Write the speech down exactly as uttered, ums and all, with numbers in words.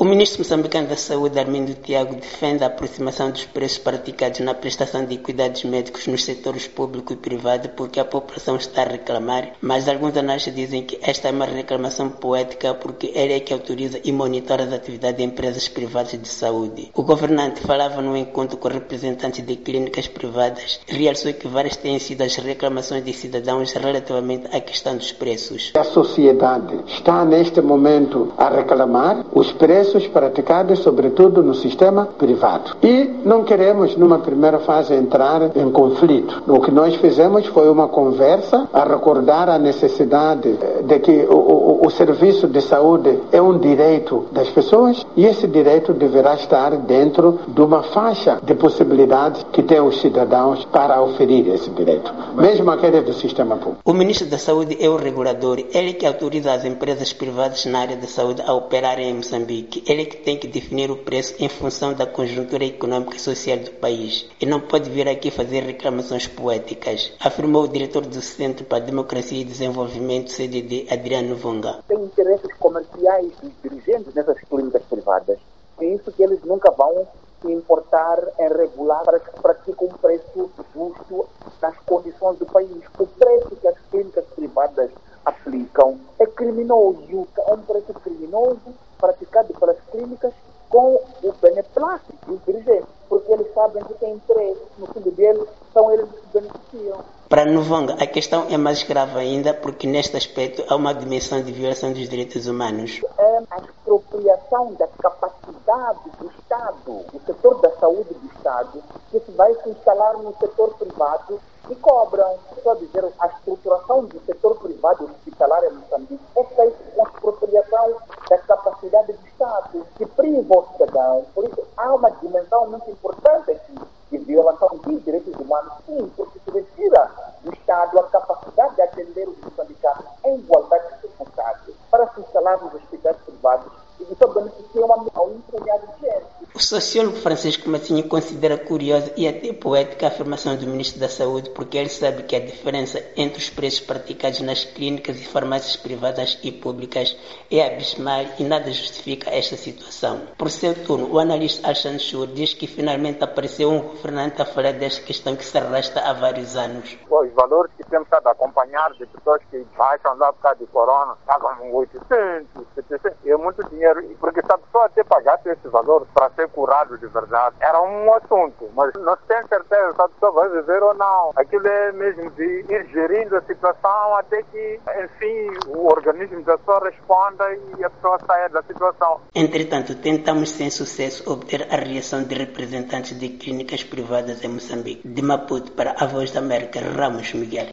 O ministro moçambicano da Saúde, Armindo Tiago, defende a aproximação dos preços praticados na prestação de cuidados médicos nos setores público e privado porque a população está a reclamar, mas alguns analistas dizem que esta é uma reclamação poética porque ele é que autoriza e monitora as atividades de empresas privadas de saúde. O governante falava num encontro com representantes de clínicas privadas e realçou que várias têm sido as reclamações de cidadãos relativamente à questão dos preços. A sociedade está neste momento a reclamar os preços praticados, sobretudo no sistema privado. E não queremos, numa primeira fase, entrar em conflito. O que nós fizemos foi uma conversa a recordar a necessidade de que o, o, o serviço de saúde é um direito das pessoas e esse direito deverá estar dentro de uma faixa de possibilidades que têm os cidadãos para oferir esse direito, mesmo aqueles do sistema público. O ministro da Saúde é o regulador, ele que autoriza as empresas privadas na área da saúde a operarem em Moçambique. Ele que tem que definir o preço em função da conjuntura econômica e social do país. E não pode vir aqui fazer reclamações poéticas, afirmou o diretor do Centro para a Democracia e Desenvolvimento, C D D, Adriano Vonga. Tem interesses comerciais dos dirigentes nessas clínicas privadas. É isso que eles nunca vão importar em regular para que pratiquem um preço justo nas condições do país. O preço que as clínicas privadas aplicam é criminoso, é um preço criminoso praticado pelas clínicas com o beneplácito dos dirigentes, porque eles sabem que tem interesse no fundo deles, são eles que se beneficiam. Para Novonga, a questão é mais grave ainda porque neste aspecto há uma dimensão de violação dos direitos humanos. É a expropriação da capacidade do Estado, do setor da saúde do Estado, que se vai se instalar no setor privado e cobram. Só dizer, a estruturação do setor privado hospitalar em Moçambique é feita com a expropriação da capacidade do Estado, que priva o cidadão. Por isso, há uma dimensão muito importante aqui de violação dos direitos humanos, sim, porque se retira do Estado a capacidade de atender os moçambicanos em igualdade de circunstâncias para se instalar nos hospitais privados e isso beneficia a um punhado de gente. O sociólogo Francisco Matinho considera curiosa e até poética a afirmação do ministro da Saúde porque ele sabe que a diferença entre os preços praticados nas clínicas e farmácias privadas e públicas é abismal e nada justifica esta situação. Por seu turno, o analista Alexandre Chur diz que finalmente apareceu um governante a falar desta questão que se arrasta há vários anos. Os valores que temos estado a acompanhar de pessoas que baixam lá por causa de corona, pagam oitocentos, setecentos, é muito dinheiro, porque se a pessoa até pagasse esse valor para ser curado de verdade, era um assunto, mas não se tem certeza se a pessoa vai viver ou não. Aquilo é mesmo de ir gerindo a situação até que, enfim, o organismo da pessoa responda e a pessoa saia da situação. Entretanto, tentamos sem sucesso obter a reação de representantes de clínicas privadas em Moçambique. De Maputo para a Voz da América, Ramos Miguel.